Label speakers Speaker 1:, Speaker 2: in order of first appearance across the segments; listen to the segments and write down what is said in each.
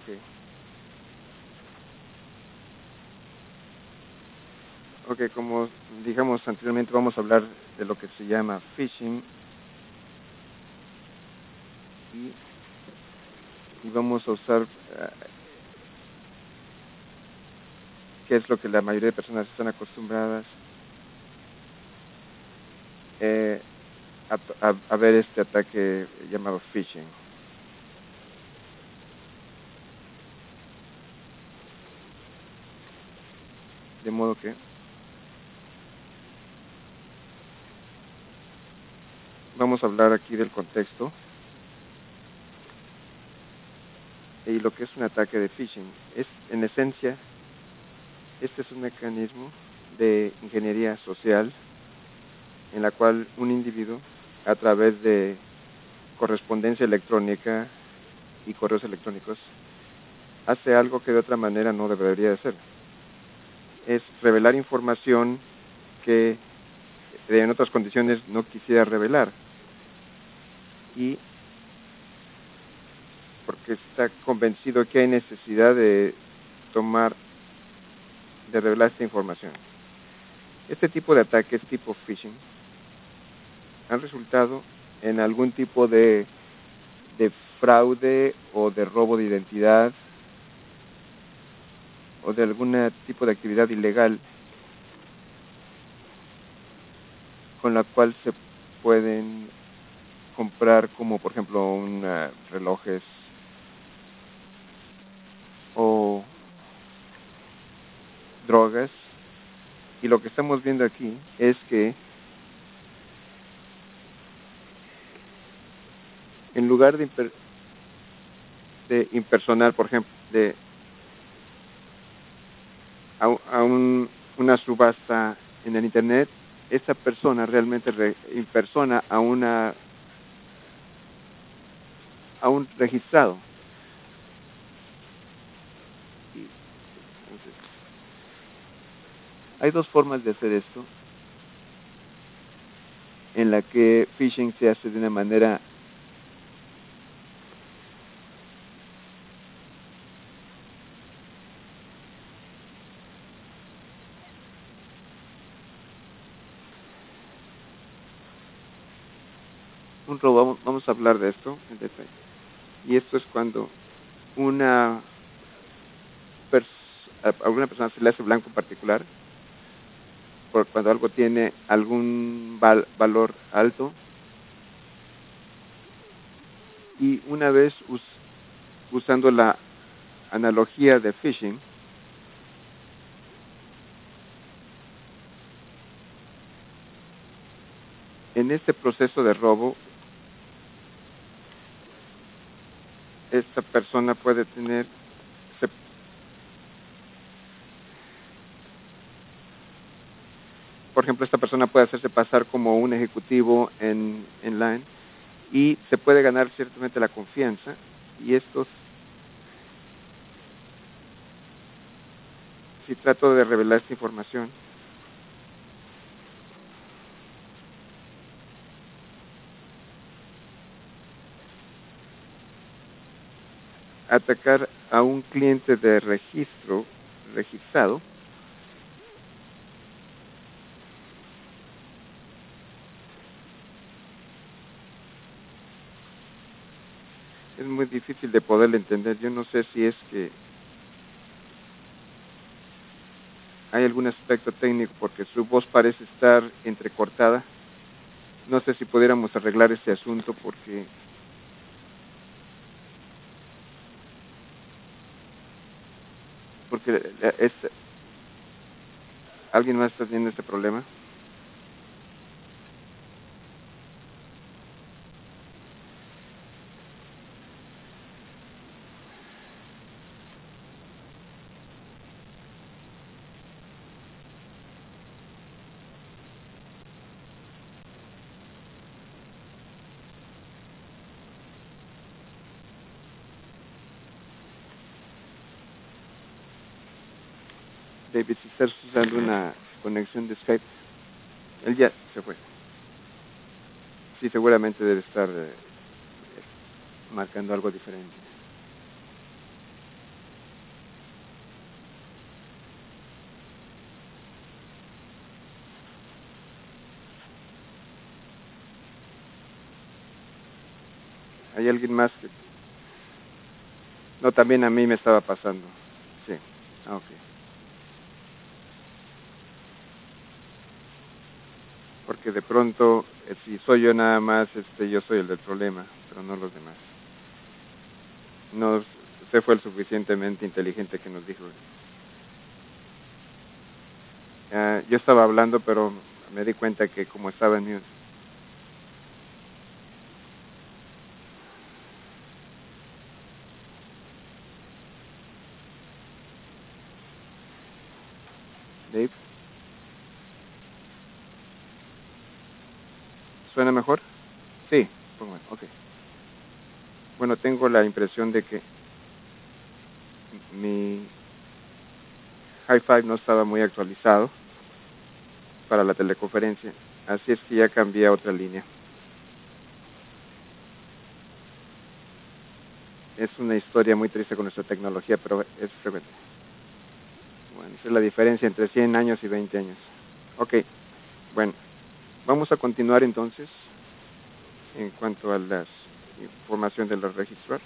Speaker 1: Okay. Ok, como digamos anteriormente, vamos a hablar de lo que se llama phishing y vamos a usar qué es lo que la mayoría de personas están acostumbradas a ver este ataque llamado phishing. De modo que vamos a hablar aquí del contexto y lo que es un ataque de phishing. Es, en esencia, este es un mecanismo de ingeniería social en la cual un individuo, a través de correspondencia electrónica y correos electrónicos, hace algo que de otra manera no debería hacer. Es revelar información que en otras condiciones no quisiera revelar. Y porque está convencido que hay necesidad de revelar esta información. Este tipo de ataques tipo phishing han resultado en algún tipo de fraude o de robo de identidad o de algún tipo de actividad ilegal con la cual se pueden comprar, como por ejemplo relojes o drogas. Y lo que estamos viendo aquí es que en lugar de impersonar, por ejemplo, una subasta en el internet, esa persona realmente impersona a un registrado. Entonces, hay dos formas de hacer esto, en la que phishing se hace de una manera un robo. Vamos a hablar de esto en detalle. Y esto es cuando a alguna persona se le hace blanco en particular, cuando algo tiene algún valor alto, y una vez usando la analogía de phishing, en este proceso de robo, esta persona puede tener, por ejemplo, esta persona puede hacerse pasar como un ejecutivo en line y se puede ganar ciertamente la confianza. Y esto, si trato de revelar esta información, atacar a un cliente de registrado, es muy difícil de poderle entender. Yo no sé si es que hay algún aspecto técnico, porque su voz parece estar entrecortada. No sé si pudiéramos arreglar este asunto, porque ¿alguien más está teniendo este problema? David, si estás usando una conexión de Skype, él ya se fue. Sí, seguramente debe estar marcando algo diferente. ¿Hay alguien más que...? No, también a mí me estaba pasando. Sí, ok. Porque de pronto, si soy yo nada más, yo soy el del problema, pero no los demás. No, usted fue el suficientemente inteligente que nos dijo. Yo estaba hablando, pero me di cuenta que como estaba en mute. Dave, ¿suena mejor? Sí, pues bueno, ok. Bueno, tengo la impresión de que mi Hi-Fi no estaba muy actualizado para la teleconferencia, así es que ya cambié a otra línea. Es una historia muy triste con nuestra tecnología, pero es rebelde. Bueno, esa es la diferencia entre 100 años y 20 años. Ok, bueno, vamos a continuar entonces en cuanto a la información de los registros.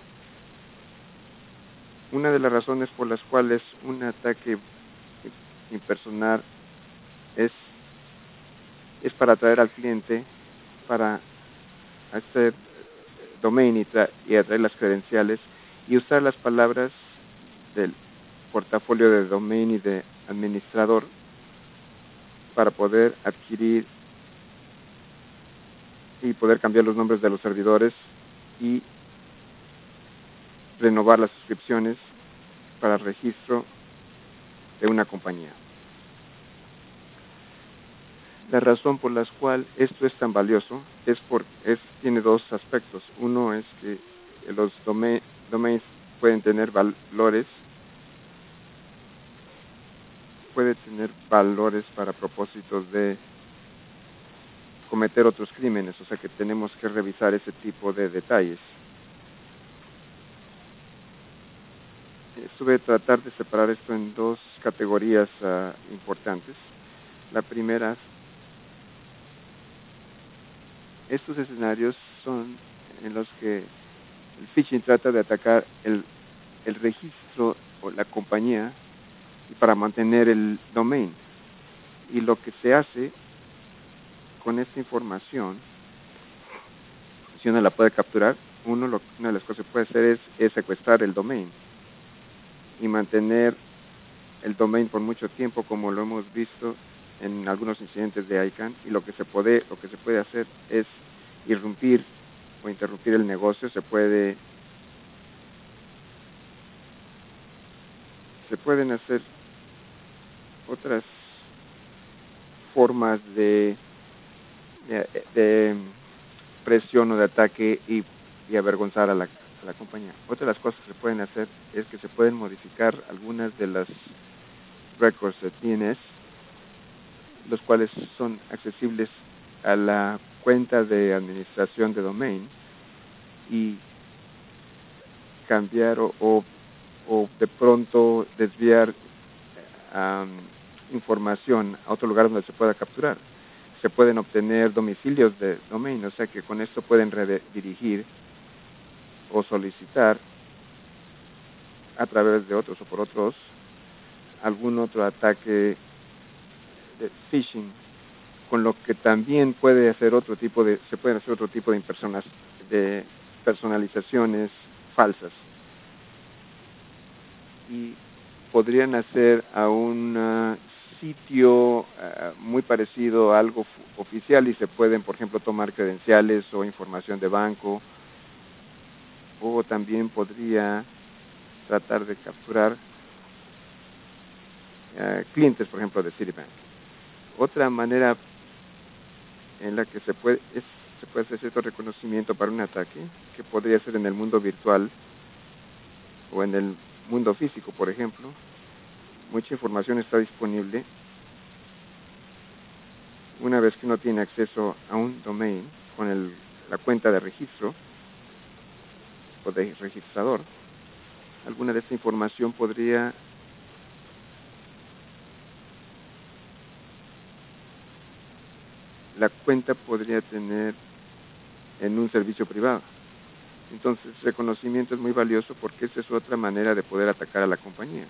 Speaker 1: Una de las razones por las cuales un ataque impersonal es para atraer al cliente, para hacer domain y atraer las credenciales y usar las palabras del portafolio de domain y de administrador para poder adquirir y poder cambiar los nombres de los servidores y renovar las suscripciones para registro de una compañía. La razón por la cual esto es tan valioso tiene dos aspectos. Uno es que los domains pueden tener valores para propósitos de cometer otros crímenes, o sea que tenemos que revisar ese tipo de detalles. Estuve tratar de separar esto en dos categorías importantes. La primera, estos escenarios son en los que el phishing trata de atacar el registro o la compañía y para mantener el domain. Y lo que se hace con esta información, si uno la puede capturar, una de las cosas que puede hacer es secuestrar el domain y mantener el domain por mucho tiempo, como lo hemos visto en algunos incidentes de ICANN. Y lo que se puede hacer es irrumpir o interrumpir el negocio. Se pueden hacer otras formas de presión o de ataque y avergonzar a la compañía. Otra de las cosas que se pueden hacer es que se pueden modificar algunas de las records de DNS, los cuales son accesibles a la cuenta de administración de domain, y cambiar o de pronto desviar información a otro lugar donde se pueda capturar. Se pueden obtener domicilios de domain, o sea que con esto pueden redirigir o solicitar a través de otros o por otros algún otro ataque de phishing, con lo que también se pueden hacer otro tipo de de personalizaciones falsas, y podrían hacer a un sitio muy parecido a algo oficial, y se pueden, por ejemplo, tomar credenciales o información de banco, o también podría tratar de capturar clientes, por ejemplo, de Citibank. Otra manera en la que se puede hacer cierto reconocimiento para un ataque, que podría ser en el mundo virtual o en el mundo físico, por ejemplo. Mucha información está disponible una vez que uno tiene acceso a un domain con la cuenta de registro o de registrador. Alguna de esta información la cuenta podría tener en un servicio privado. Entonces, reconocimiento es muy valioso porque esa es otra manera de poder atacar a la compañía.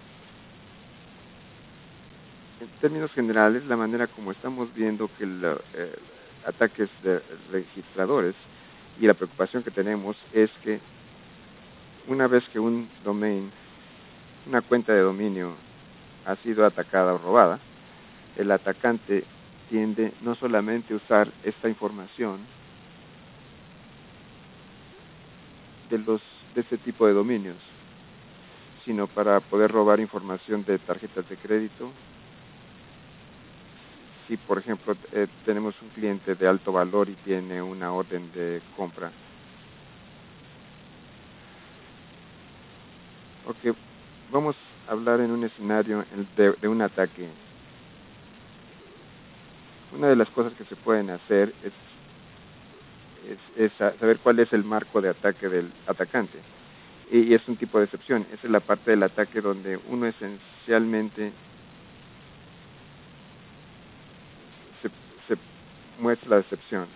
Speaker 1: En términos generales, la manera como estamos viendo que los ataques de registradores y la preocupación que tenemos es que una vez que un domain, una cuenta de dominio ha sido atacada o robada, el atacante tiende no solamente a usar esta información de este tipo de dominios, sino para poder robar información de tarjetas de crédito. Si, por ejemplo, tenemos un cliente de alto valor y tiene una orden de compra, ok, vamos a hablar en un escenario de un ataque. Una de las cosas que se pueden hacer es saber cuál es el marco de ataque del atacante. Y es un tipo de excepción. Esa es la parte del ataque donde uno esencialmente se muestra la decepción.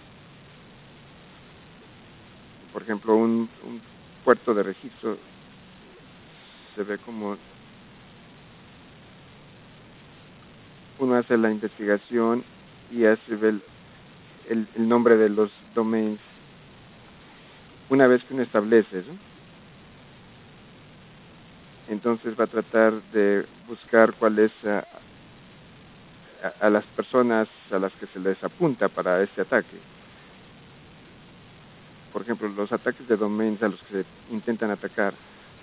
Speaker 1: Por ejemplo, un puerto de registro se ve como uno hace la investigación y hace ver el nombre de los domains. Una vez que uno establece eso, entonces va a tratar de buscar cuál es a las personas a las que se les apunta para este ataque. Por ejemplo, los ataques de domains a los que se intentan atacar.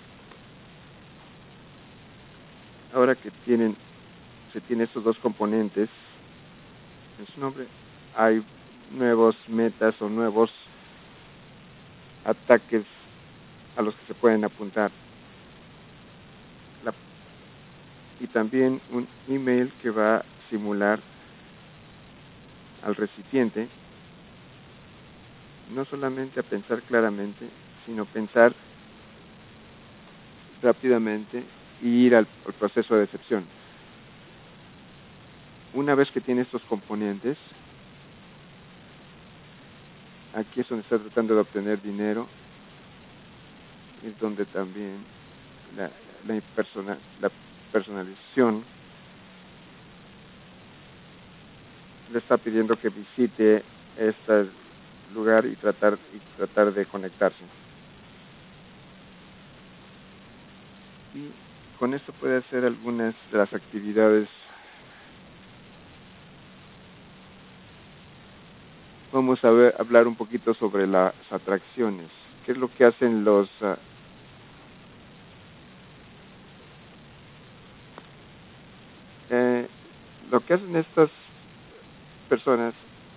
Speaker 1: Ahora que se tiene estos dos componentes en su nombre, hay nuevos metas o nuevos ataques a los que se pueden apuntar. Y también un email que va a simular al recipiente no solamente a pensar claramente, sino pensar rápidamente y ir al proceso de decepción. Una vez que tiene estos componentes, aquí es donde está tratando de obtener dinero, es donde también la personalización le está pidiendo que visite este lugar y tratar de conectarse. Y con esto puede hacer algunas de las actividades. Vamos a hablar un poquito sobre las atracciones. ¿Qué es lo que hacen lo que hacen estas personas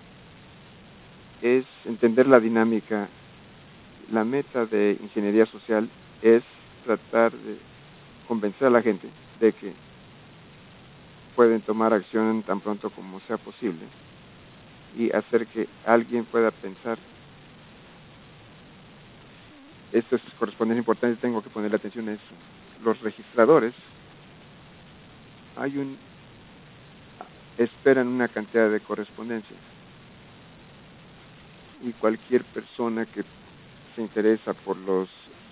Speaker 1: es entender la dinámica? La meta de ingeniería social es tratar de convencer a la gente de que pueden tomar acción tan pronto como sea posible y hacer que alguien pueda pensar, esto es correspondencia importante, tengo que ponerle atención a eso. Los registradores esperan una cantidad de correspondencia y cualquier persona que se interesa por los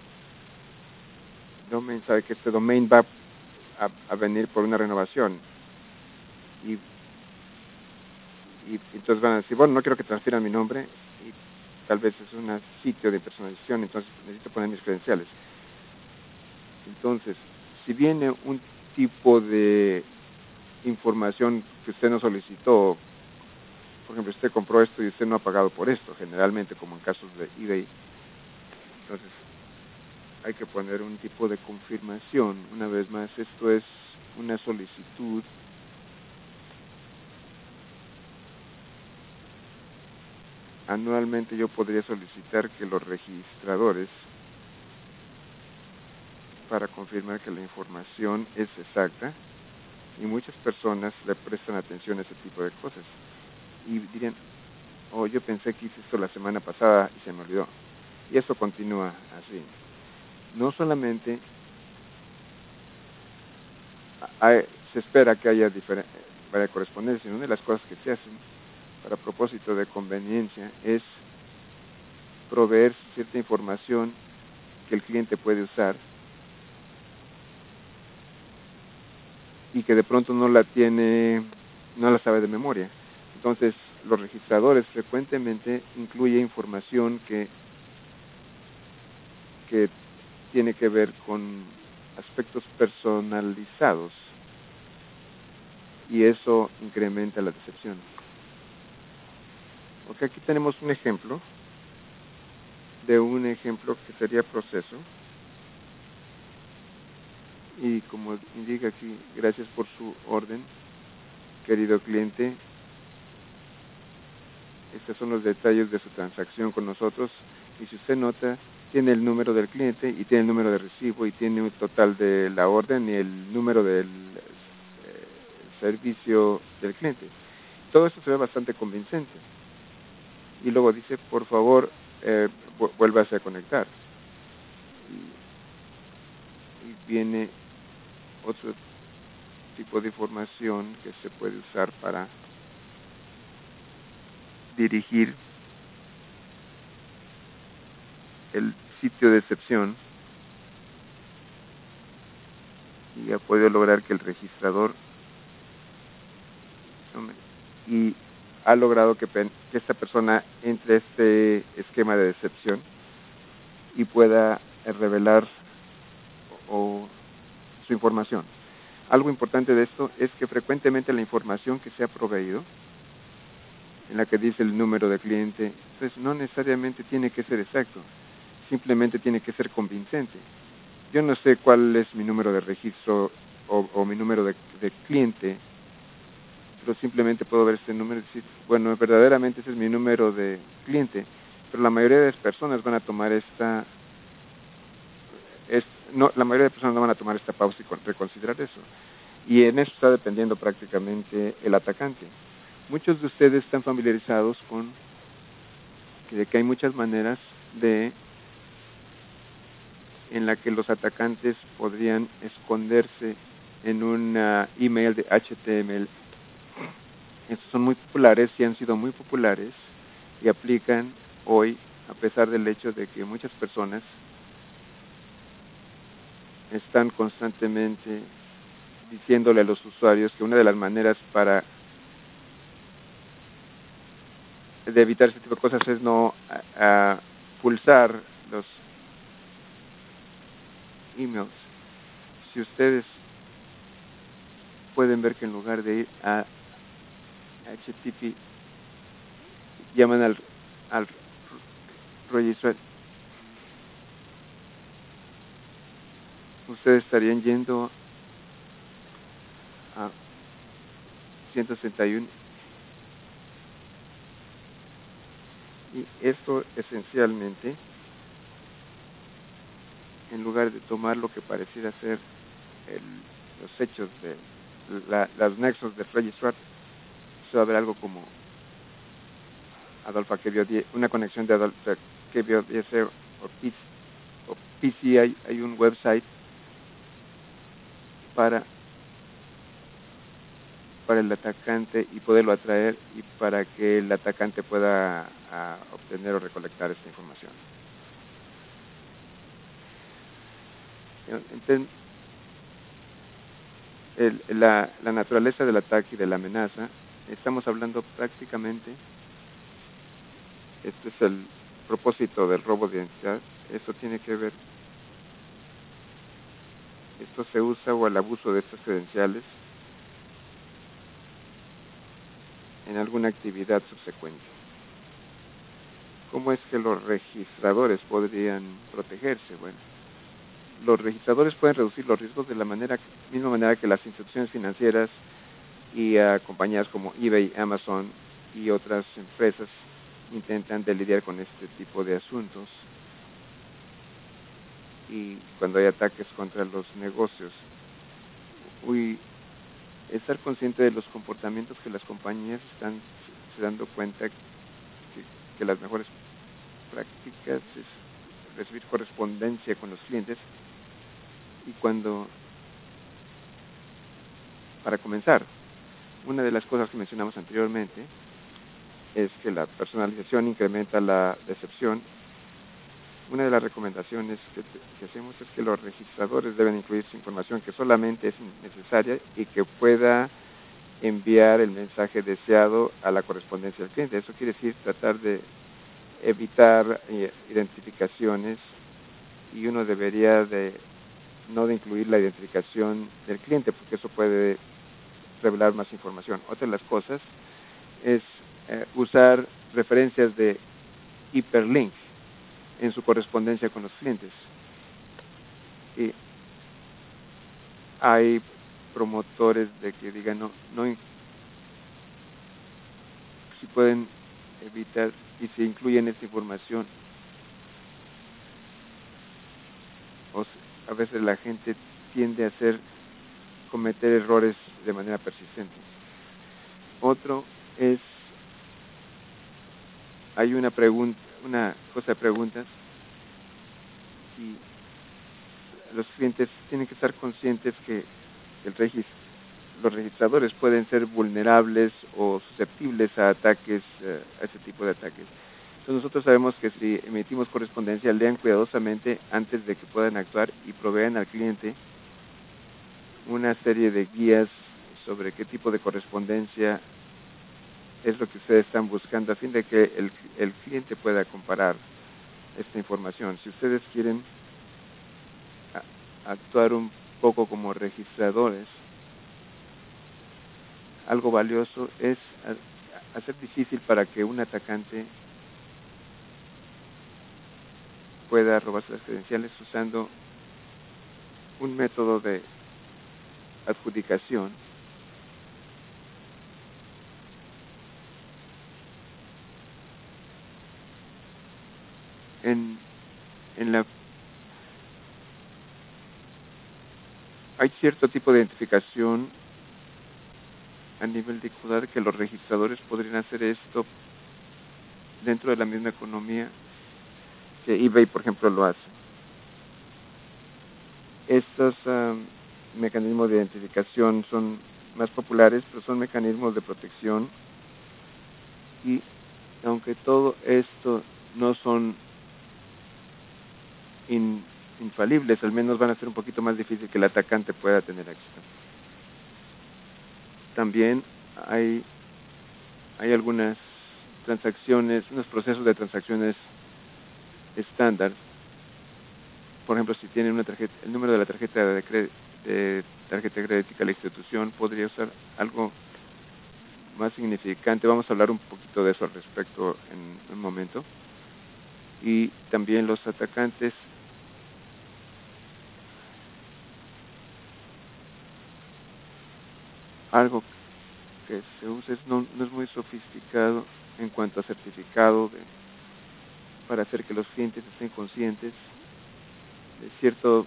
Speaker 1: domains sabe que este domain va a venir por una renovación y entonces van a decir, bueno, no quiero que transfieran mi nombre y tal vez es un sitio de personalización, entonces necesito poner mis credenciales. Entonces, si viene un tipo de información que usted no solicitó, por ejemplo, usted compró esto y usted no ha pagado por esto, generalmente como en casos de eBay, entonces hay que poner un tipo de confirmación. Una vez más, esto es una solicitud anualmente. Yo podría solicitar que los registradores, para confirmar que la información es exacta, y muchas personas le prestan atención a ese tipo de cosas y dirían, oh, yo pensé que hice esto la semana pasada y se me olvidó. Y eso continúa así. No solamente se espera que haya para correspondencia, sino una de las cosas que se hacen para propósito de conveniencia es proveer cierta información que el cliente puede usar y que de pronto no la sabe de memoria. Entonces, los registradores frecuentemente incluyen información que tiene que ver con aspectos personalizados, y eso incrementa la decepción. Ok, aquí tenemos un ejemplo que sería proceso, y como indica aquí, gracias por su orden, querido cliente. Estos son los detalles de su transacción con nosotros, y si usted nota, tiene el número del cliente y tiene el número de recibo y tiene un total de la orden y el número del servicio del cliente. Todo esto se ve bastante convincente. Y luego dice, por favor, vuélvase a conectar. Y viene otro tipo de información que se puede usar para dirigir el sitio de excepción, y ha podido lograr que el registrador y ha logrado que esta persona entre a este esquema de decepción y pueda revelar su información. Algo importante de esto es que frecuentemente la información que se ha proveído, en la que dice el número de cliente, pues no necesariamente tiene que ser exacto, simplemente tiene que ser convincente. Yo no sé cuál es mi número de registro o mi número de cliente, pero simplemente puedo ver este número y decir, bueno, verdaderamente ese es mi número de cliente, pero la mayoría de las personas van a tomar la mayoría de personas no van a tomar esta pausa y reconsiderar eso. Y en eso está dependiendo prácticamente el atacante. Muchos de ustedes están familiarizados con que hay muchas maneras en la que los atacantes podrían esconderse en un email de HTML. Estos son muy populares y han sido muy populares y aplican hoy, a pesar del hecho de que muchas personas están constantemente diciéndole a los usuarios que una de las maneras de evitar ese tipo de cosas es no pulsar los emails. Si ustedes pueden ver que en lugar de ir a HTTP, llaman al registrar, ustedes estarían yendo a 161, y esto esencialmente, en lugar de tomar lo que pareciera ser los hechos de las nexos de registrar, se va a ver algo como Adolfo que vio una conexión de Adolfo que vio 10 o PC. Hay un website para el atacante y poderlo atraer, y para que el atacante pueda obtener o recolectar esta información. Entonces, la naturaleza del ataque y de la amenaza, estamos hablando prácticamente, este es el propósito del robo de identidad. Esto tiene que ver, esto se usa, o el abuso de estas credenciales, en alguna actividad subsecuente. ¿Cómo es que los registradores podrían protegerse? Bueno, los registradores pueden reducir los riesgos de la misma manera que las instituciones financieras y compañías como eBay, Amazon y otras empresas intentan lidiar con este tipo de asuntos. Y cuando hay ataques contra los negocios, estar consciente de los comportamientos que las compañías están se dando cuenta que las mejores prácticas es recibir correspondencia con los clientes. Y para comenzar, una de las cosas que mencionamos anteriormente es que la personalización incrementa la decepción, una de las recomendaciones que hacemos es que los registradores deben incluir su información que solamente es necesaria y que pueda enviar el mensaje deseado a la correspondencia del cliente. Eso quiere decir tratar de evitar identificaciones, y uno debería no de incluir la identificación del cliente porque eso puede revelar más información. Otra de las cosas es usar referencias de hiperlink en su correspondencia con los clientes. Y hay promotores de que digan no si pueden evitar y se incluyen esta información. A veces la gente tiende a cometer errores de manera persistente. Otro es, hay una cosa de preguntas, y los clientes tienen que estar conscientes que los registradores pueden ser vulnerables o susceptibles a ataques, a ese tipo de ataques. Entonces nosotros sabemos que si emitimos correspondencia, lean cuidadosamente antes de que puedan actuar y provean al cliente una serie de guías sobre qué tipo de correspondencia es lo que ustedes están buscando, a fin de que el cliente pueda comparar esta información. Si ustedes quieren actuar un poco como registradores, algo valioso es hacer difícil para que un atacante pueda robarse las credenciales usando un método de adjudicación hay cierto tipo de identificación a nivel de ciudad que los registradores podrían hacer esto dentro de la misma economía que eBay, por ejemplo, lo hace. Estos mecanismos de identificación son más populares, pero son mecanismos de protección, y aunque todo esto no son infalibles, al menos van a ser un poquito más difícil que el atacante pueda tener éxito. También hay algunas transacciones, unos procesos de transacciones estándar. Por ejemplo, si tienen una tarjeta, el número de la tarjeta de tarjeta crédito, la institución podría usar algo más significante. Vamos a hablar un poquito de eso al respecto en un momento. Y también los atacantes algo que se usa no es muy sofisticado en cuanto a certificado para hacer que los clientes estén conscientes de cierto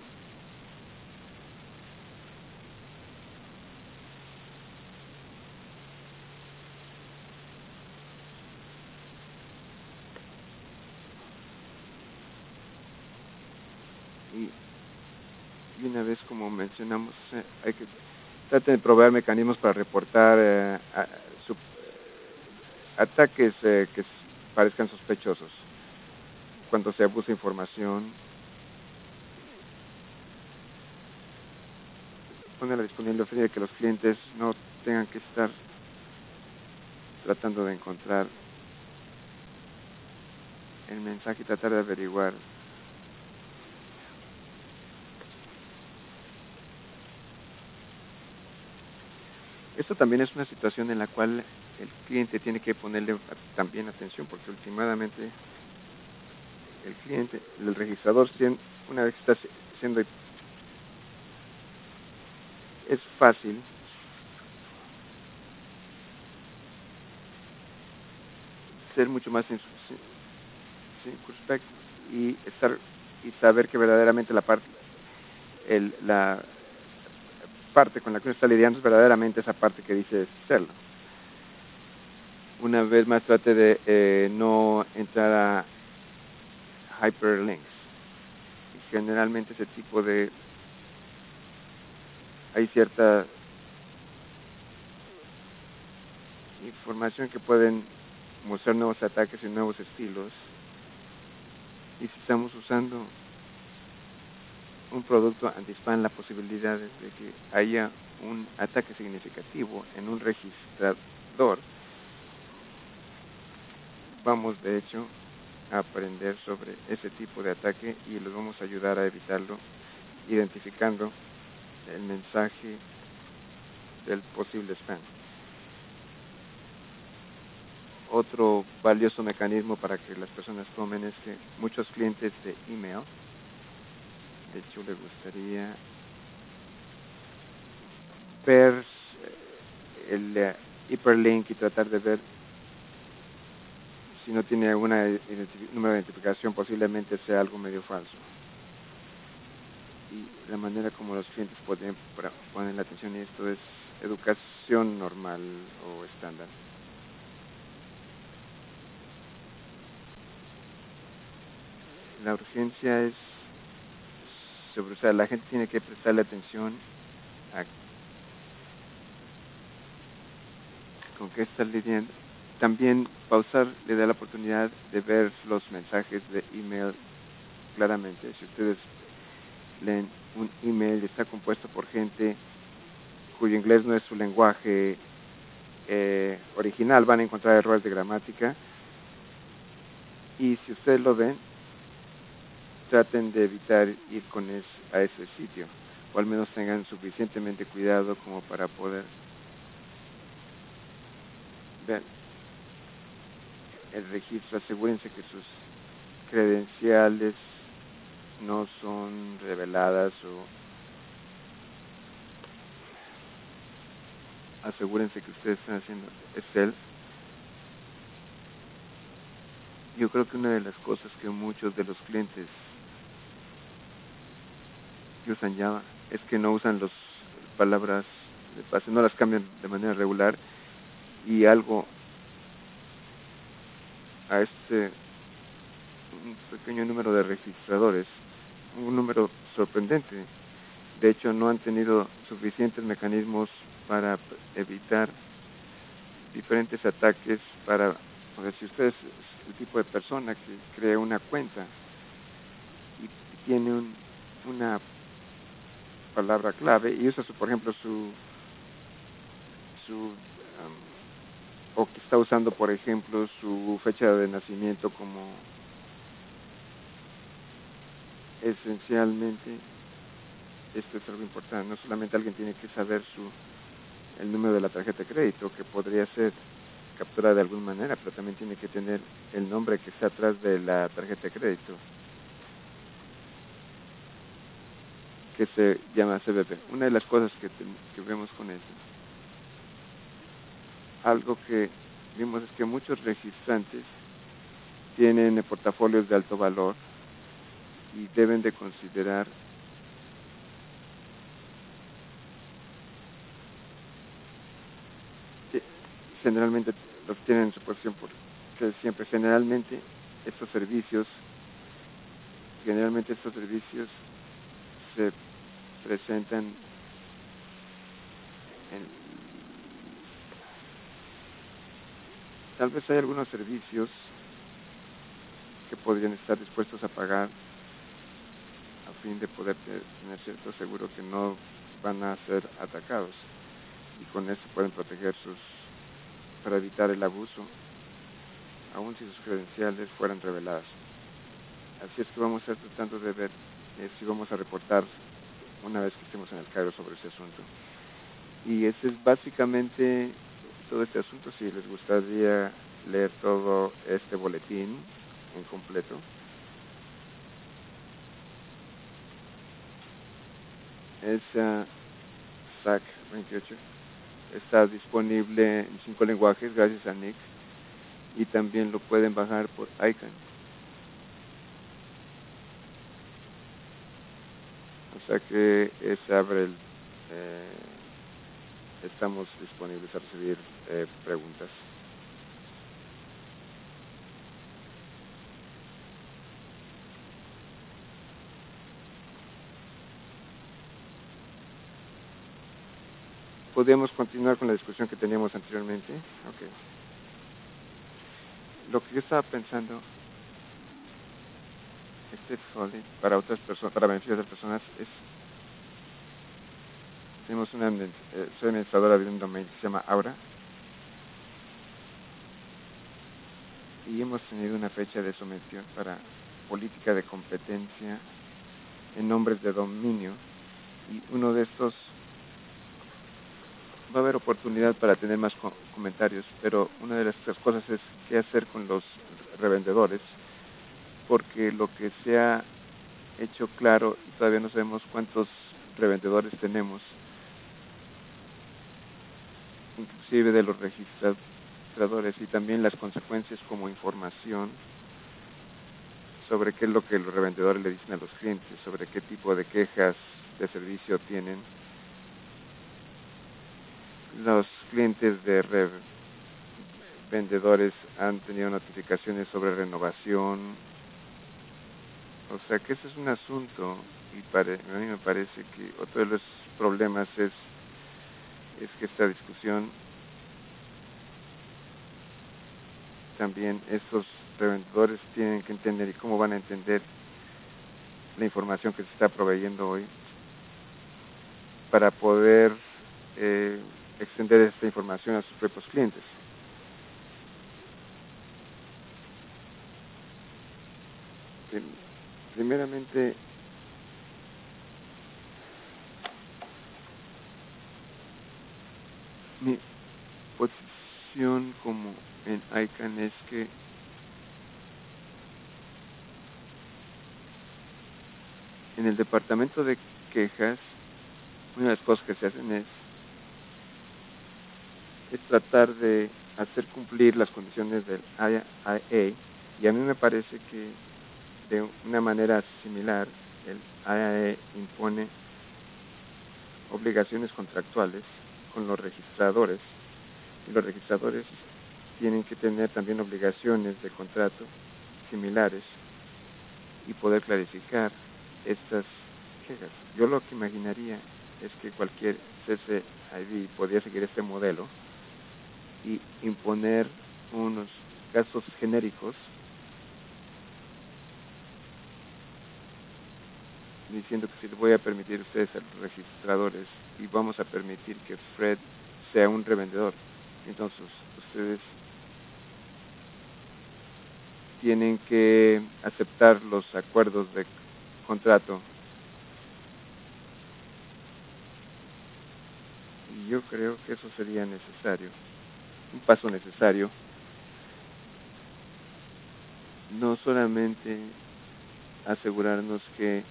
Speaker 1: y una vez, como mencionamos, hay que tratar de proveer mecanismos para reportar ataques que parezcan sospechosos. Cuando se abusa información, ponerla disponible a fin de que los clientes no tengan que estar tratando de encontrar el mensaje y tratar de averiguar. Esto también es una situación en la cual el cliente tiene que ponerle también atención, porque últimamente el cliente, el registrador, una vez que está siendo, es fácil ser mucho más circunspecto y saber que verdaderamente la parte con la que uno está lidiando es verdaderamente esa parte que dice serlo. Una vez más, trate de no entrar a hyperlinks. Generalmente ese tipo hay cierta información que pueden mostrar nuevos ataques y nuevos estilos, Y si estamos usando un producto anti-spam, la posibilidad de que haya un ataque significativo en un registrador, vamos de hecho a aprender sobre ese tipo de ataque y les vamos a ayudar a evitarlo, identificando el mensaje del posible spam. Otro valioso mecanismo para que las personas tomen es que muchos clientes de email, de hecho, les gustaría ver el hyperlink y tratar de ver si no tiene alguna número de identificación, posiblemente sea algo medio falso. Y la manera como los clientes pueden poner la atención en esto es educación normal o estándar. La urgencia es sobre, o sea, la gente tiene que prestarle atención a con qué está lidiando. También pausar le da la oportunidad de ver los mensajes de email claramente. Si ustedes leen un email, está compuesto por gente cuyo inglés no es su lenguaje original, van a encontrar errores de gramática. Y si ustedes lo ven, traten de evitar ir a ese sitio, o al menos tengan suficientemente cuidado como para poder ver el registro. Asegúrense que sus credenciales no son reveladas, o asegúrense que ustedes están haciendo Excel. Yo creo que una de las cosas que muchos de los clientes que usan Java es que no usan las palabras de base, no las cambian de manera regular, y algo a un pequeño número de registradores, un número sorprendente. De hecho, no han tenido suficientes mecanismos para evitar diferentes ataques. Porque si usted es el tipo de persona que crea una cuenta y tiene una palabra clave y usa, por ejemplo, o que está usando, por ejemplo, su fecha de nacimiento como esencialmente, esto es algo importante. No solamente alguien tiene que saber el número de la tarjeta de crédito, que podría ser capturada de alguna manera, pero también tiene que tener el nombre que está atrás de la tarjeta de crédito, que se llama CVV. Una de las cosas que vemos con eso, algo que vimos, es que muchos registrantes tienen portafolios de alto valor y deben de considerar que generalmente los tienen en su posición, porque generalmente estos servicios se presentan tal vez hay algunos servicios que podrían estar dispuestos a pagar a fin de poder tener cierto seguro que no van a ser atacados, y con eso pueden proteger para evitar el abuso, aun si sus credenciales fueran reveladas. Así es que vamos a estar tratando de ver si vamos a reportar una vez que estemos en el Cairo sobre ese asunto. Y ese es básicamente todo este asunto. Si les gustaría leer todo este boletín en completo, es SAC 28. Está disponible en 5 lenguajes, gracias a Nick, y también lo pueden bajar por ICANN. O sea que estamos disponibles a recibir preguntas. ¿Podríamos continuar con la discusión que teníamos anteriormente? Ok. Lo que yo estaba pensando este Foley para otras personas, para beneficio de otras personas, tenemos una, soy administradora de un domain que se llama Aura, y hemos tenido una fecha de sometión para política de competencia en nombres de dominio, y uno de estos va a haber oportunidad para tener más comentarios, pero una de las cosas es qué hacer con los revendedores, porque lo que se ha hecho claro, y todavía no sabemos cuántos revendedores tenemos, inclusive de los registradores, y también las consecuencias como información sobre qué es lo que los revendedores le dicen a los clientes, sobre qué tipo de quejas de servicio tienen. Los clientes de vendedores han tenido notificaciones sobre renovación. O sea que ese es un asunto, y a mí me parece que otro de los problemas es que esta discusión, también estos revendedores tienen que entender, y cómo van a entender la información que se está proveyendo hoy para poder extender esta información a sus propios clientes. Primeramente, mi posición como en ICANN es que en el departamento de quejas, una de las cosas que se hacen es tratar de hacer cumplir las condiciones del IAA, y a mí me parece que de una manera similar el IAA impone obligaciones contractuales con los registradores, y los registradores tienen que tener también obligaciones de contrato similares y poder clarificar estas quejas. Yo lo que imaginaría es que cualquier CCID podría seguir este modelo y imponer unos gastos genéricos diciendo que si les voy a permitir a ustedes, a los registradores, y vamos a permitir que Fred sea un revendedor, entonces ustedes tienen que aceptar los acuerdos de contrato. Y yo creo que eso sería necesario, un paso necesario, no solamente asegurarnos que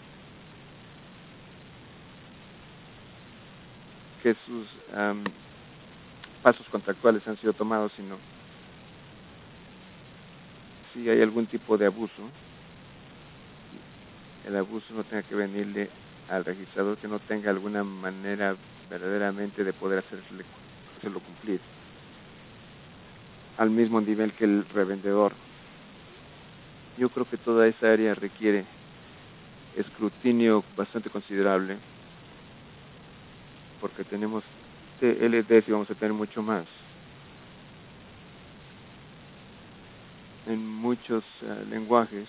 Speaker 1: sus pasos contractuales han sido tomados, sino si hay algún tipo de abuso, el abuso no tenga que venirle al registrador, que no tenga alguna manera verdaderamente de poder hacerlo cumplir al mismo nivel que el revendedor. Yo creo que toda esa área requiere escrutinio bastante considerable, porque tenemos TLDs y vamos a tener mucho más en muchos lenguajes,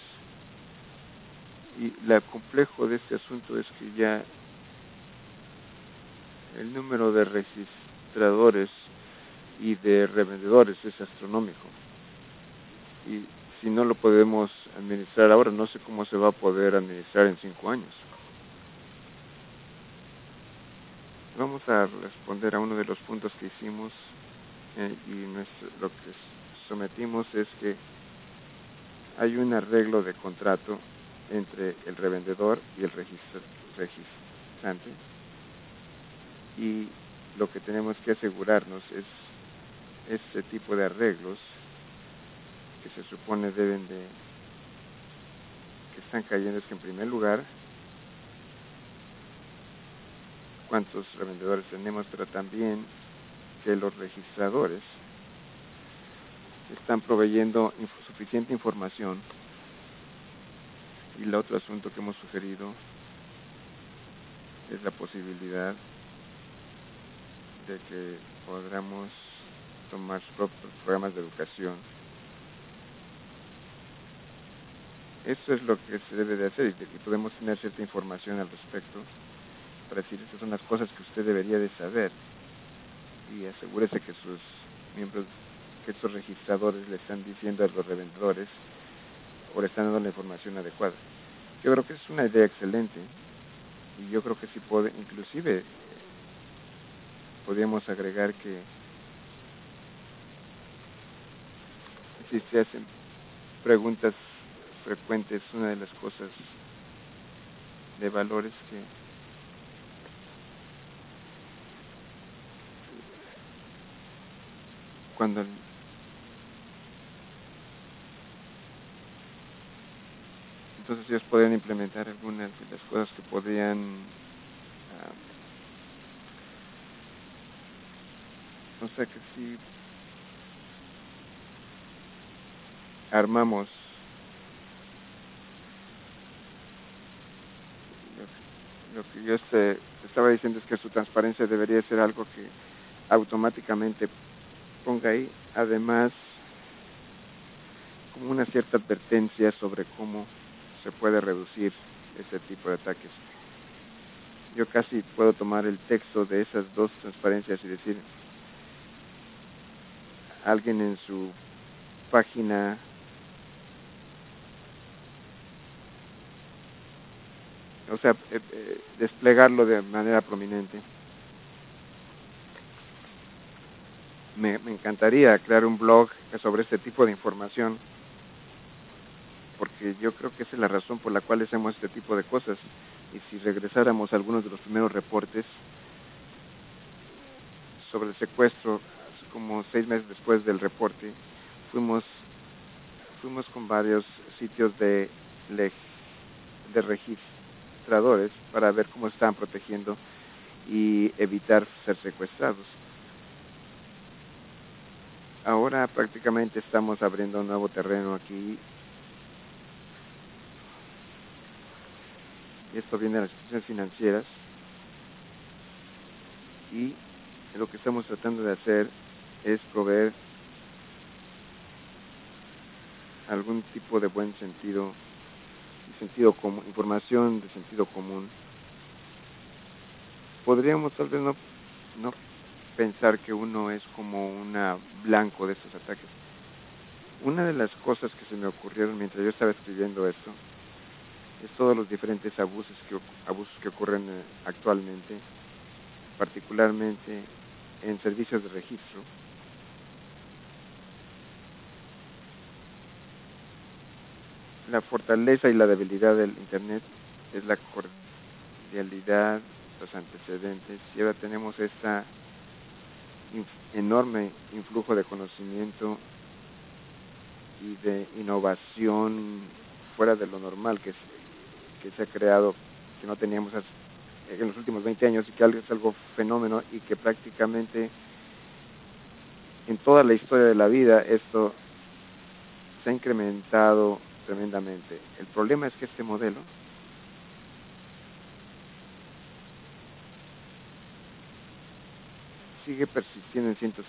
Speaker 1: y lo complejo de este asunto es que ya el número de registradores y de revendedores es astronómico, y si no lo podemos administrar ahora, no sé cómo se va a poder administrar en 5 años. Vamos a responder a uno de los puntos que hicimos, y lo que sometimos es que hay un arreglo de contrato entre el revendedor y el registrante, y lo que tenemos que asegurarnos es este tipo de arreglos que se supone que están cayendo, es que en primer lugar cuántos revendedores tenemos, pero también que los registradores están proveyendo suficiente información. Y el otro asunto que hemos sugerido es la posibilidad de que podamos tomar propios programas de educación Eso es lo que se debe de hacer y podemos tener cierta información al respecto para decir, estas son las cosas que usted debería de saber, y asegúrese que sus miembros, que estos registradores le están diciendo a los revendedores o le están dando la información adecuada. Yo creo que es una idea excelente y yo creo que sí puede, inclusive podríamos agregar que si se hacen preguntas frecuentes, una de las cosas de valores que cuando entonces ellos podrían implementar algunas de las cosas que podrían o sea que si armamos lo que yo estaba diciendo es que su transparencia debería ser algo que automáticamente ponga ahí, además como una cierta advertencia sobre cómo se puede reducir ese tipo de ataques. Yo casi puedo tomar el texto de esas dos transparencias y decir, alguien en su página o sea, desplegarlo de manera prominente. Me encantaría crear un blog sobre este tipo de información, porque yo creo que esa es la razón por la cual hacemos este tipo de cosas. Y si regresáramos a algunos de los primeros reportes sobre el secuestro, como 6 meses después del reporte, fuimos con varios sitios de registradores para ver cómo estaban protegiendo y evitar ser secuestrados. Ahora prácticamente estamos abriendo un nuevo terreno aquí. Esto viene de las instituciones financieras y lo que estamos tratando de hacer es proveer algún tipo de buen sentido, información de sentido común. Podríamos tal vez no pensar que uno es como una blanco de estos ataques. Una de las cosas que se me ocurrieron mientras yo estaba escribiendo esto es todos los diferentes abusos que ocurren actualmente, particularmente en servicios de registro. La fortaleza y la debilidad del Internet es la cordialidad, los antecedentes, y ahora tenemos este enorme influjo de conocimiento y de innovación fuera de lo normal que se ha creado, que no teníamos en los últimos 20 años y que es algo fenómeno y que prácticamente en toda la historia de la vida esto se ha incrementado tremendamente. El problema es que este modelo sigue persistiendo en cientos.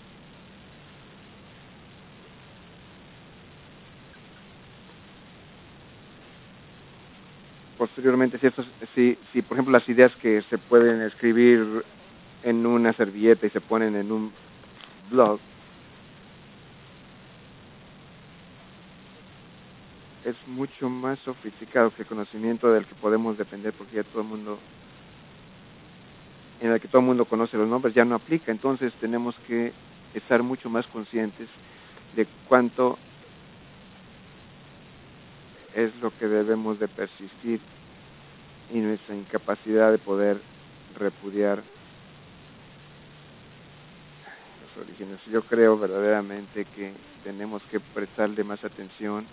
Speaker 1: Posteriormente, si por ejemplo las ideas que se pueden escribir en una servilleta y se ponen en un blog, es mucho más sofisticado que el conocimiento del que podemos depender, porque ya todo el mundo, en el que todo el mundo conoce los nombres, ya no aplica. Entonces tenemos que estar mucho más conscientes de cuánto es lo que debemos de persistir y nuestra incapacidad de poder repudiar los orígenes. Yo creo verdaderamente que tenemos que prestarle más atención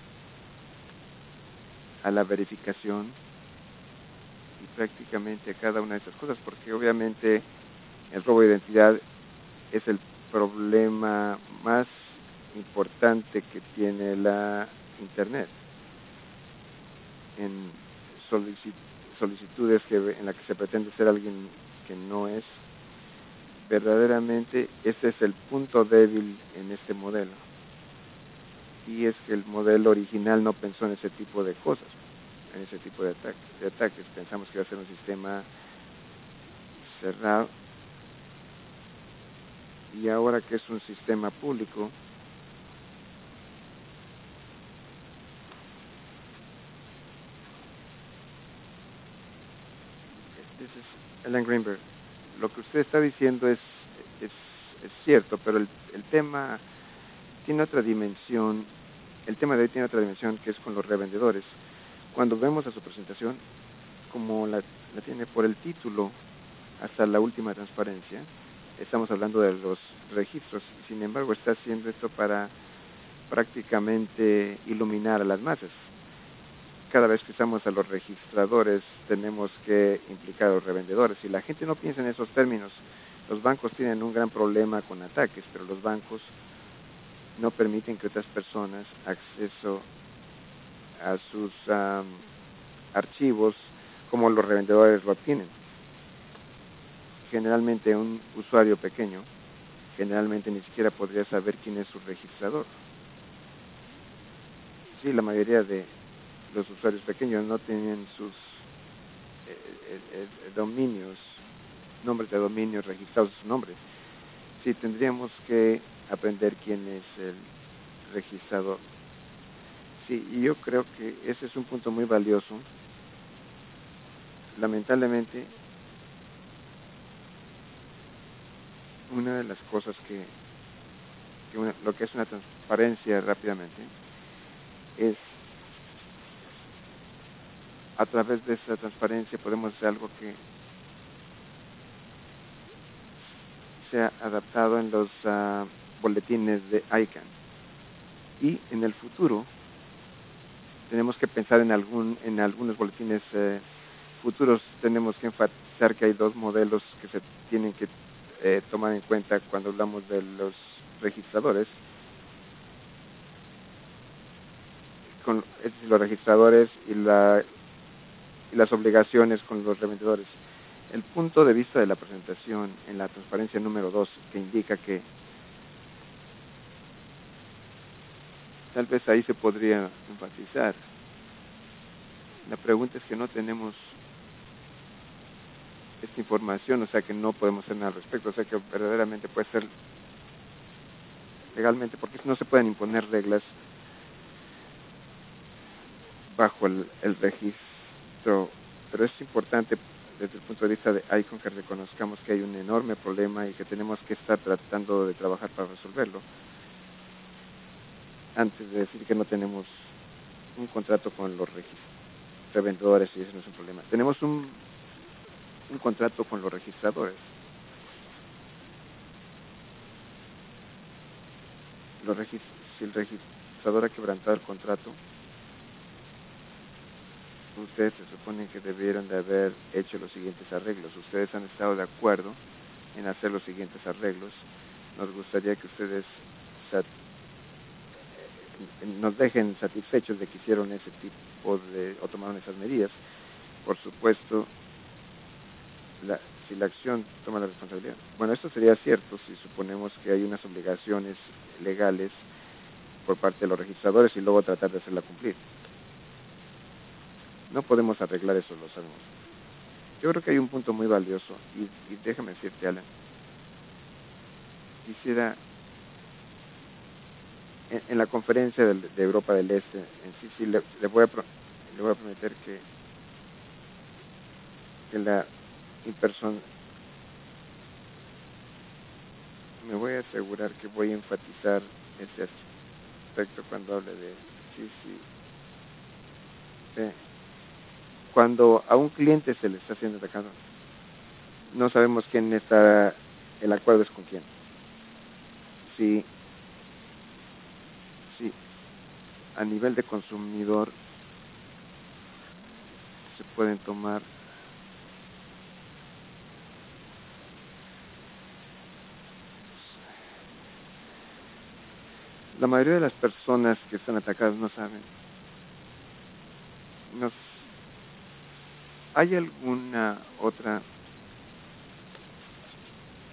Speaker 1: a la verificación y prácticamente a cada una de esas cosas, porque obviamente el robo de identidad es el problema más importante que tiene la Internet. En solicitudes en la que se pretende ser alguien que no es, verdaderamente ese es el punto débil en este modelo. y es que el modelo original no pensó en ese tipo de cosas, en ese tipo de ataques. Pensamos que iba a ser un sistema cerrado, y ahora que es un sistema público, this is Alan Greenberg, lo que usted está diciendo es cierto, pero el tema tiene otra dimensión. El tema de hoy tiene otra dimensión, que es con los revendedores. Cuando vemos a su presentación, como la tiene por el título hasta la última transparencia, estamos hablando de los registros. Sin embargo, está haciendo esto para prácticamente iluminar a las masas. Cada vez que usamos a los registradores, tenemos que implicar a los revendedores. Si la gente no piensa en esos términos, los bancos tienen un gran problema con ataques, pero los bancos no permiten que otras personas acceso a sus archivos como los revendedores lo tienen. Generalmente un usuario pequeño, generalmente ni siquiera podría saber quién es su registrador. Sí, la mayoría de los usuarios pequeños no tienen sus dominios, nombres de dominios registrados a su nombre. Sí, tendríamos que aprender quién es el registrador. Sí, y yo creo que ese es un punto muy valioso. Lamentablemente, una de las cosas lo que es una transparencia rápidamente es, a través de esa transparencia podemos hacer algo que se ha adaptado en los boletines de ICANN. Y en el futuro tenemos que pensar en algunos boletines futuros. Tenemos que enfatizar que hay dos modelos que se tienen que tomar en cuenta cuando hablamos de los registradores. Es decir, los registradores y las obligaciones con los revendedores. El punto de vista de la presentación en la transparencia número 2, que indica que tal vez ahí se podría enfatizar. La pregunta es que no tenemos esta información, o sea que no podemos hacer nada al respecto, o sea que verdaderamente puede ser legalmente, porque no se pueden imponer reglas bajo el registro, pero es importante desde el punto de vista de ICON que reconozcamos que hay un enorme problema y que tenemos que estar tratando de trabajar para resolverlo, antes de decir que no tenemos un contrato con los revendedores, y eso no es un problema. Tenemos un contrato con los registradores. Si el registrador ha quebrantado el contrato, ustedes se supone que debieron de haber hecho los siguientes arreglos. Ustedes han estado de acuerdo en hacer los siguientes arreglos. Nos gustaría que ustedes nos dejen satisfechos de que hicieron ese tipo o tomaron esas medidas. Por supuesto, si la acción toma la responsabilidad. Bueno, esto sería cierto si suponemos que hay unas obligaciones legales por parte de los registradores y luego tratar de hacerla cumplir. No podemos arreglar eso, lo sabemos. Yo creo que hay un punto muy valioso, y déjame decirte, Alan, quisiera, en la conferencia de Europa del Este, en sí le voy a prometer que la impersona, me voy a asegurar que voy a enfatizar ese aspecto cuando hable de cuando a un cliente se le está haciendo atacado, no sabemos quién está, el acuerdo es con quién. Si a nivel de consumidor se pueden tomar la mayoría de las personas que están atacadas no saben. ¿Hay alguna otra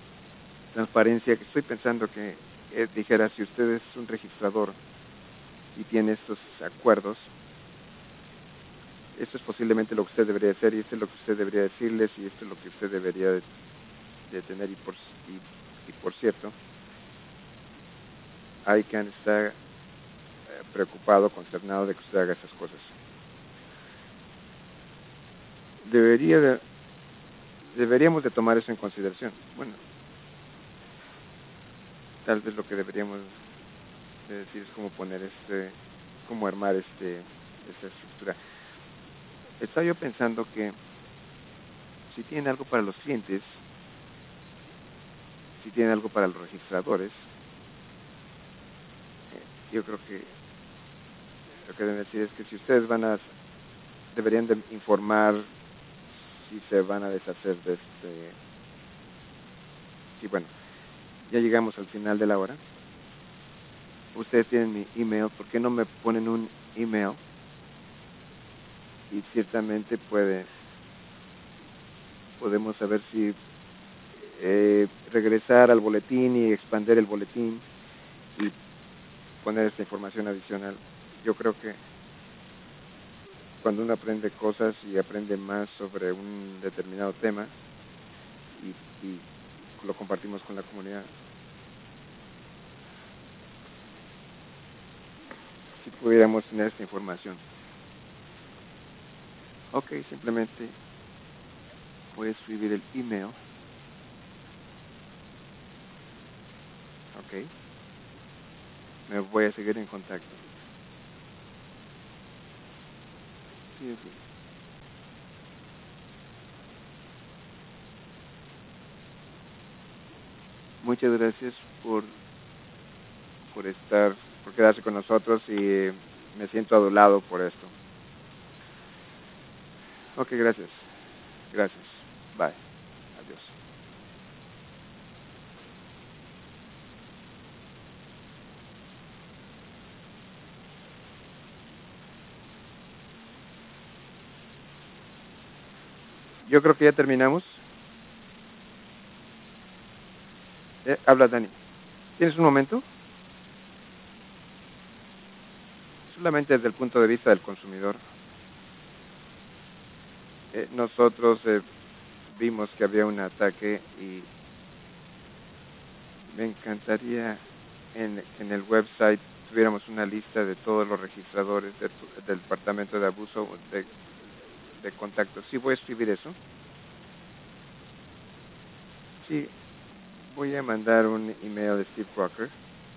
Speaker 1: transparencia que estoy pensando que dijera, si usted es un registrador y tiene estos acuerdos, esto es posiblemente lo que usted debería hacer, y esto es lo que usted debería decirles, y esto es lo que usted debería de tener. Y por cierto, ICANN está preocupado, consternado de que usted haga esas cosas. Deberíamos de tomar eso en consideración. Bueno, tal vez lo que deberíamos de decir es cómo poner cómo armar esa estructura. Estaba yo pensando que si tienen algo para los clientes, si tienen algo para los registradores, yo creo que lo que deben decir es que si ustedes deberían de informar si se van a deshacer de sí, bueno, ya llegamos al final de la hora. Ustedes tienen mi email, ¿por qué no me ponen un email? Y ciertamente podemos saber si regresar al boletín y expandir el boletín y poner esta información adicional. Yo creo que cuando uno aprende cosas y aprende más sobre un determinado tema y lo compartimos con la comunidad, si pudiéramos tener esta información. Ok, simplemente voy a escribir el email. Ok, me voy a seguir en contacto. Sí, ok. Muchas gracias por quedarse con nosotros, y me siento adulado por esto. Ok, gracias. Gracias. Bye. Adiós. Yo creo que ya terminamos. Habla Dani. ¿Tienes un momento? Solamente desde el punto de vista del consumidor. Nosotros vimos que había un ataque y me encantaría en el website tuviéramos una lista de todos los registradores del departamento de abuso de contacto. Sí, voy a escribir eso. Sí, voy a mandar un email de Steve Crocker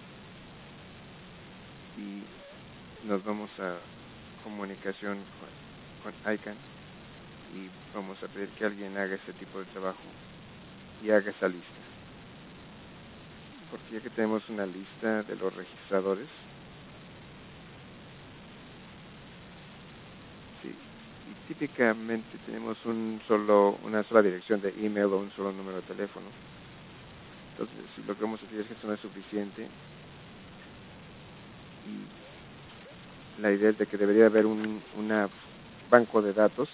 Speaker 1: y nos vamos a comunicación con ICANN y vamos a pedir que alguien haga ese tipo de trabajo y haga esa lista. Porque ya que tenemos una lista de los registradores, sí, y típicamente tenemos una sola dirección de email o un solo número de teléfono. Entonces, si lo que vamos a decir es que esto no es suficiente, y la idea es de que debería haber un banco de datos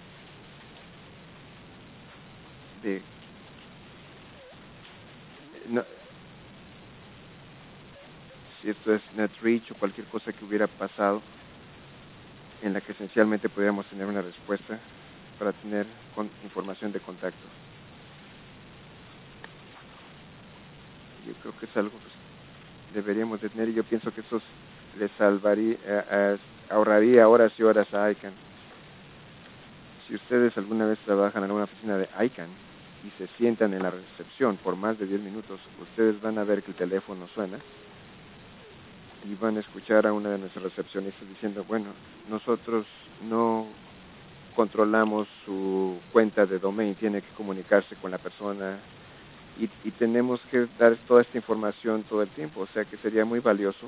Speaker 1: de no, si esto es NetReach o cualquier cosa que hubiera pasado, en la que esencialmente podríamos tener una respuesta para tener información de contacto. Yo creo que es algo que deberíamos de tener, y yo pienso que eso les ahorraría horas y horas a ICANN. Si ustedes alguna vez trabajan en una oficina de ICANN y se sientan en la recepción por más de 10 minutos, ustedes van a ver que el teléfono suena y van a escuchar a una de nuestros recepcionistas diciendo, bueno, nosotros no controlamos su cuenta de domain, tiene que comunicarse con la persona y tenemos que dar toda esta información todo el tiempo, o sea que sería muy valioso,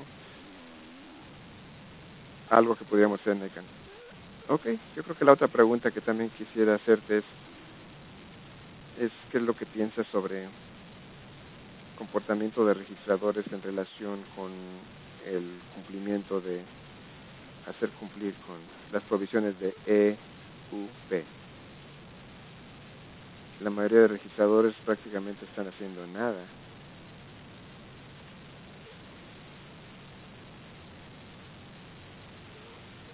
Speaker 1: algo que pudiéramos hacer en ICANN. Ok, yo creo que la otra pregunta que también quisiera hacerte es qué es lo que piensas sobre comportamiento de registradores en relación con el cumplimiento de hacer cumplir con las provisiones de EUP. La mayoría de registradores prácticamente están haciendo nada.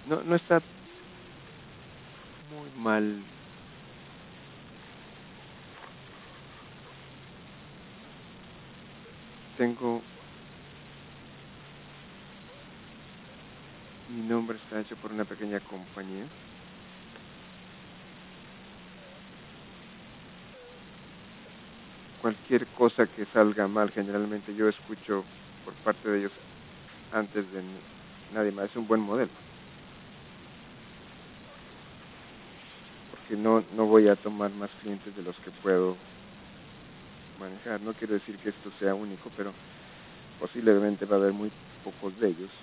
Speaker 1: no está muy mal. Tengo, mi nombre está hecho por una pequeña compañía. Cualquier cosa que salga mal, generalmente yo escucho por parte de ellos antes de nadie más. Es un buen modelo, porque no voy a tomar más clientes de los que puedo manejar. No quiero decir que esto sea único, pero posiblemente va a haber muy pocos de ellos.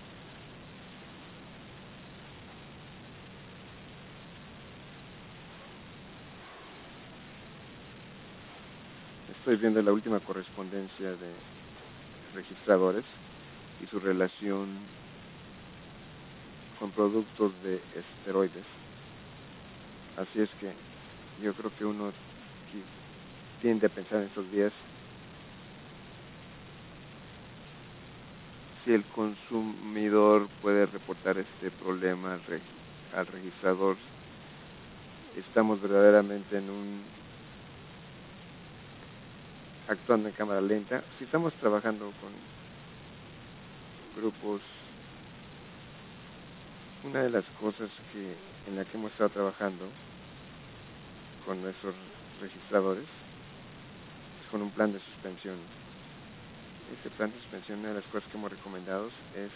Speaker 1: Estoy viendo la última correspondencia de registradores y su relación con productos de esteroides. Así es que yo creo que uno tiende a pensar en estos días, si el consumidor puede reportar este problema al registrador, estamos verdaderamente actuando en cámara lenta. Si estamos trabajando con grupos, una de las cosas en la que hemos estado trabajando con nuestros registradores es con un plan de suspensión. Este plan de suspensión, una de las cosas que hemos recomendado es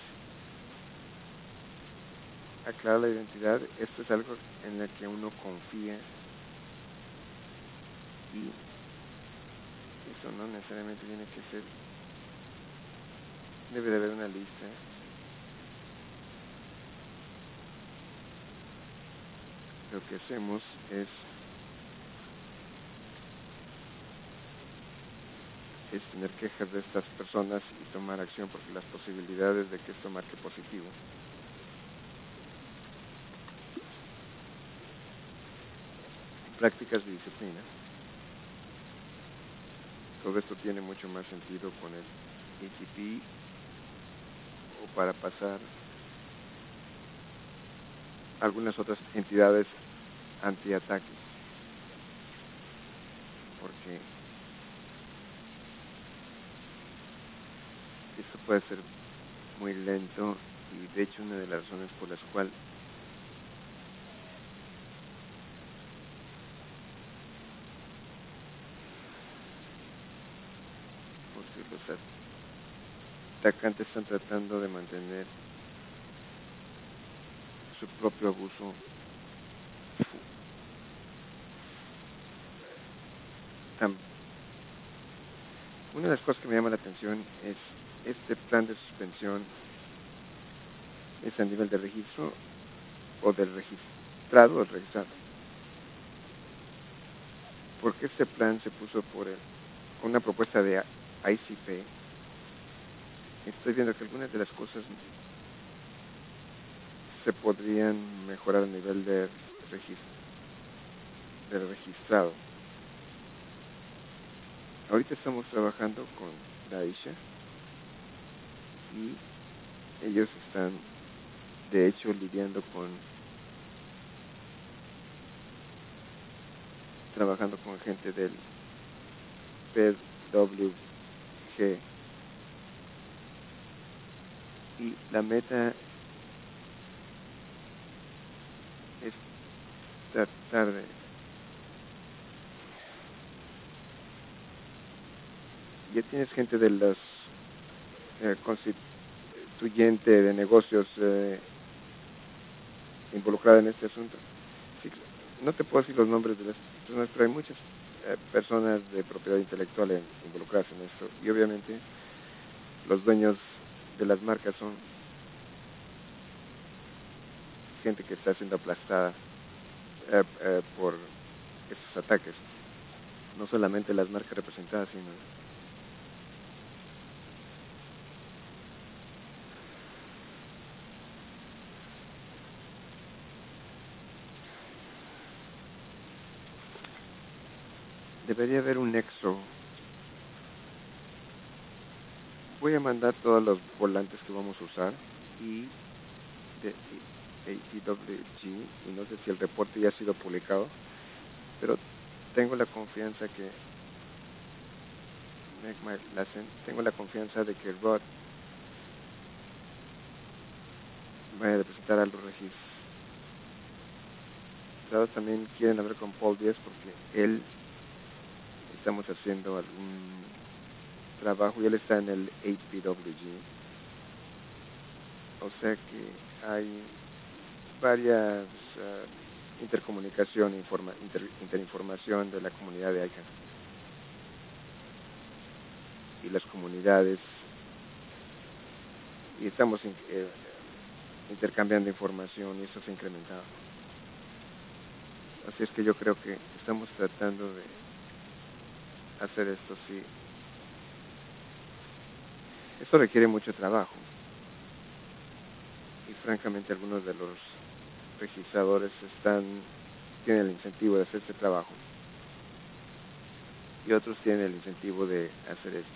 Speaker 1: aclarar la identidad. Esto es algo en el que uno confía, y eso no necesariamente tiene que ser, debe de haber una lista. Lo que hacemos es tener quejas de estas personas y tomar acción, porque las posibilidades de que esto marque positivo, prácticas de disciplina, todo esto tiene mucho más sentido con el ETP o para pasar algunas otras entidades antiataques, porque esto puede ser muy lento, y de hecho una de las razones por las cuales los atacantes están tratando de mantener su propio abuso. Una de las cosas que me llama la atención es este plan de suspensión es a nivel de registro o del registrado o registrado. Porque este plan se puso con una propuesta de ICP. Estoy viendo que algunas de las cosas se podrían mejorar a nivel del registrado. Ahorita estamos trabajando con Daisha y ellos están de hecho lidiando trabajando con gente del PWG, y la meta es tratar de, ya tienes gente de los constituyente de negocios involucrada en este asunto. Sí, no te puedo decir los nombres de las personas, pero hay muchas personas de propiedad intelectual involucradas en esto, y obviamente los dueños de las marcas son gente que está siendo aplastada por estos ataques. No solamente las marcas representadas, sino debería haber un nexo. Voy a mandar todos los volantes que vamos a usar, y ATWG, y no sé si el reporte ya ha sido publicado, pero tengo la confianza que Rod vaya a presentar a los registrados. También quieren hablar con Paul Díaz porque estamos haciendo algún trabajo y él está en el HPWG. O sea que hay varias intercomunicación, interinformación de la comunidad de ICANN y las comunidades, y estamos intercambiando información, y eso se ha incrementado. Así es que yo creo que estamos tratando de hacer esto, sí. Esto requiere mucho trabajo, y francamente algunos de los registradores tienen el incentivo de hacer este trabajo, y otros tienen el incentivo de hacer esto.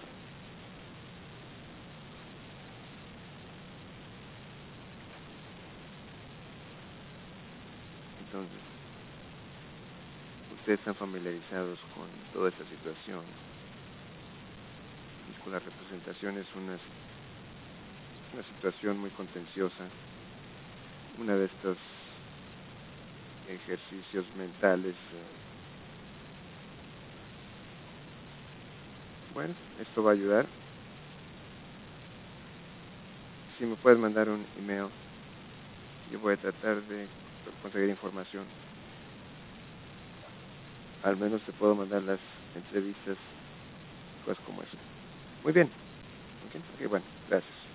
Speaker 1: Entonces, ustedes están familiarizados con toda esta situación, y con la representación es una situación muy contenciosa, una de estos ejercicios mentales. Bueno, esto va a ayudar. Si me puedes mandar un email, yo voy a tratar de conseguir información. Al menos te puedo mandar las entrevistas, cosas como eso. Muy bien. Ok, bueno, gracias.